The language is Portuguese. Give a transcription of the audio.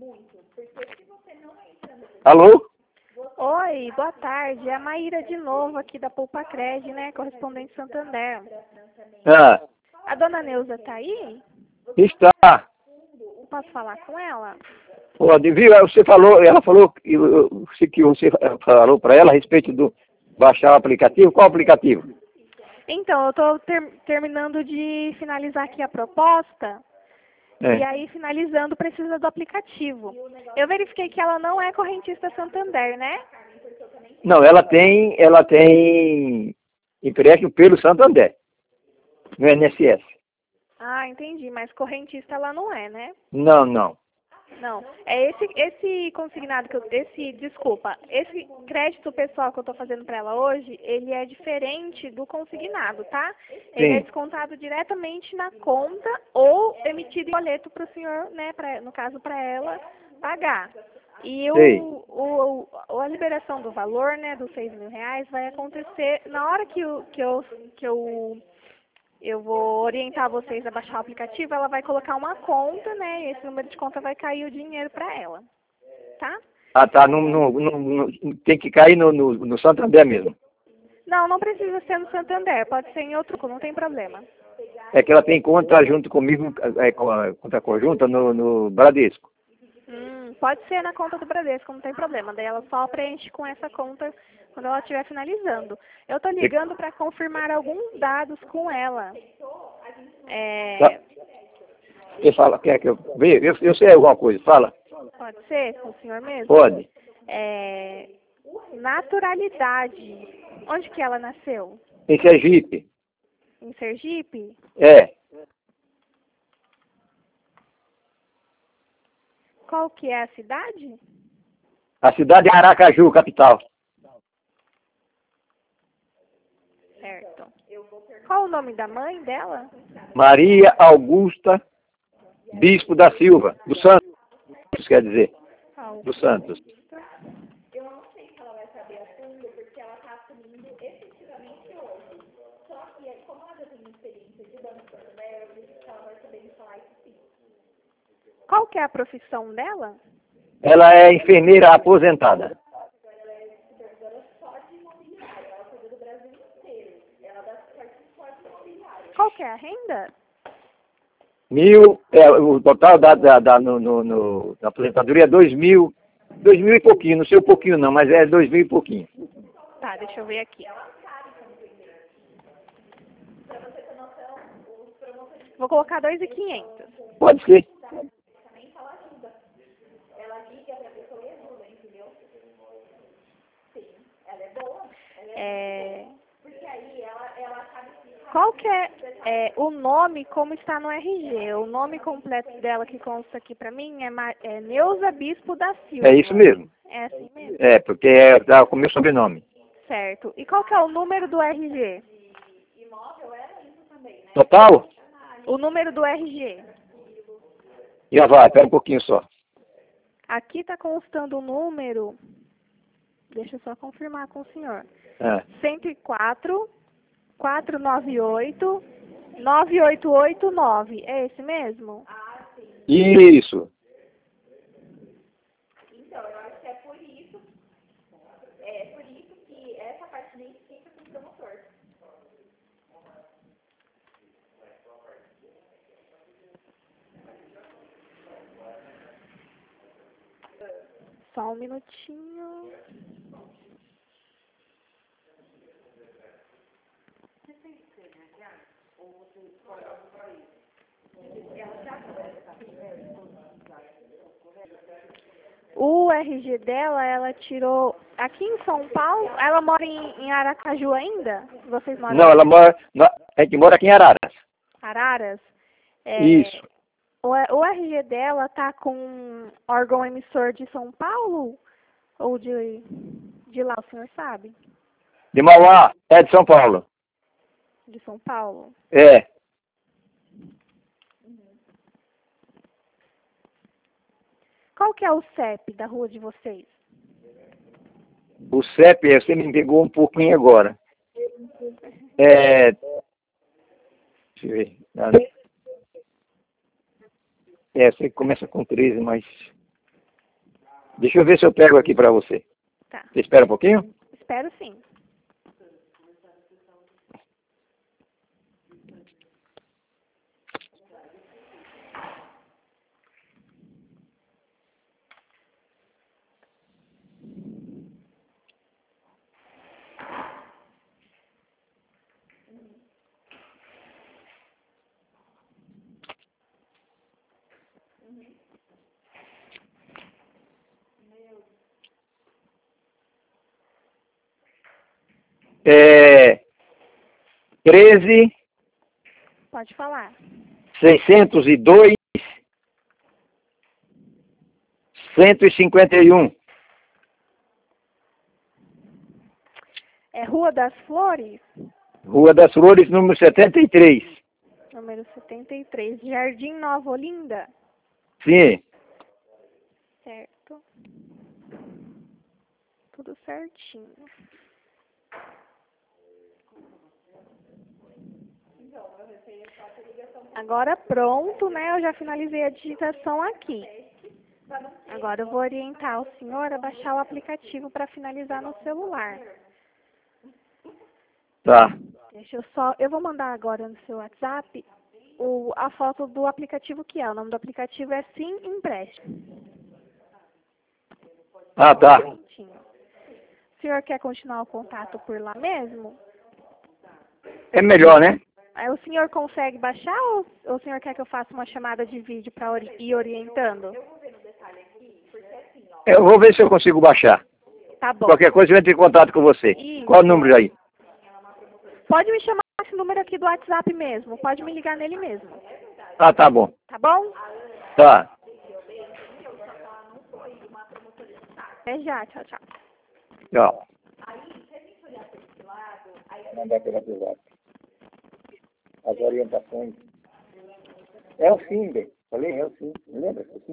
Alô? Oi, boa tarde. É a Maíra de novo aqui da Poupa Cred, né? Correspondente Santander. Ah, A dona Neuza tá aí? está. Posso falar com ela? Pode, viu? Você falou, ela falou que você falou para ela a respeito do baixar o aplicativo. Qual aplicativo? Então, eu estou terminando de finalizar aqui a proposta. E aí, finalizando, precisa do aplicativo. Eu verifiquei que ela não é correntista Santander, né? Não, ela tem empréstimo pelo Santander, no INSS. Ah, entendi. Mas correntista ela não é, né? Não, não. Não. É esse consignado esse crédito pessoal que eu estou fazendo para ela hoje, ele é diferente do consignado, tá? Ele é Sim. descontado diretamente na conta ou emitido em boleto para o senhor, né, no caso para ela, pagar. E Sei. a liberação do valor, né, dos R$ 6.000 vai acontecer na hora que eu vou orientar vocês a baixar o aplicativo, ela vai colocar uma conta, né? E esse número de conta vai cair o dinheiro para ela, tá? Ah, tá. Tem que cair no Santander mesmo. Não, não precisa ser no Santander, pode ser em outro, não tem problema. É que ela tem conta junto comigo, conta conjunta no Bradesco. Pode ser na conta do Bradesco, não tem problema. Daí ela só preenche com essa conta quando ela estiver finalizando. Eu estou ligando para confirmar alguns dados com ela. Tá. Você fala, quer que eu veja? Eu sei alguma coisa, fala. Pode ser com o senhor mesmo? Pode. Naturalidade. Onde que ela nasceu? Em Sergipe. Em Sergipe? É. Qual que é a cidade? A cidade é Aracaju, capital. Certo. Qual o nome da mãe dela? Maria Augusta Bispo da Silva, do Santos, quer dizer. Do Santos. Eu não sei se ela vai saber a fundo, porque ela está assumindo efetivamente hoje. Só que, como ela já tem experiência de banco brasileiro, eu disse que ela vai saber me falar isso sim. Qual que é a profissão dela? Ela é enfermeira aposentada. Ela é supervisora só de imobiliário. Ela cuida do Brasil inteiro. Ela dá suporte só de imobiliário. Qual que é a renda? O total na aposentadoria é 2.000 e pouquinho, não sei um pouquinho não, mas é 2.000 e pouquinho. Tá, deixa eu ver aqui. Vou colocar 2.500. Pode ser. Qual que é o nome como está no RG? O nome completo dela que consta aqui para mim é Neuza Bispo da Silva. É isso mesmo. É assim mesmo? É, porque é com o meu sobrenome. Certo. E qual que é o número do RG? Total? O número do RG. Já vai, espera um pouquinho só. Aqui está constando o número. Deixa eu só confirmar com o senhor. 104 498 9889. É esse mesmo? Isso. Então, eu acho que é por isso que essa parte nem fica com o promotor. Só um minutinho. O RG dela, ela tirou aqui em São Paulo. Ela mora em Aracaju ainda? Vocês moram Não, ela mora. A gente mora aqui em Araras. Araras? Isso. O RG dela tá com órgão emissor de São Paulo? Ou de lá, o senhor sabe? De Mauá, é de São Paulo. De São Paulo? É. Qual que é o CEP da rua de vocês? O CEP, você me pegou um pouquinho agora. Deixa eu ver. Você começa com 13, mas Deixa eu ver se eu pego aqui para você. Tá. Você espera um pouquinho? Espero sim. É 13 Pode falar. 602 151. É Rua das Flores, Rua das Flores, número 73. número 73, Jardim Nova Olinda. Sim. Certo. Tudo certinho. Agora pronto, né? Eu já finalizei a digitação aqui. Agora eu vou orientar o senhor a baixar o aplicativo para finalizar no celular. Tá. Deixa eu só... Eu vou mandar agora no seu WhatsApp a foto do aplicativo que é. O nome do aplicativo é Sim Empréstimo. Ah, tá. Certinho. O senhor quer continuar o contato por lá mesmo? É melhor, né? Aí o senhor consegue baixar ou o senhor quer que eu faça uma chamada de vídeo para ir orientando? Eu vou ver se eu consigo baixar. Tá bom. Qualquer coisa eu entro em contato com você. Isso. Qual o número aí? Pode me chamar esse número aqui do WhatsApp mesmo. Pode me ligar nele mesmo. Ah, tá bom. Tá bom? Tá. Até já. Tchau, tchau. Tchau. Mandar pela privada. As orientações. É o sim, bem. Falei, é o sim. Lembra?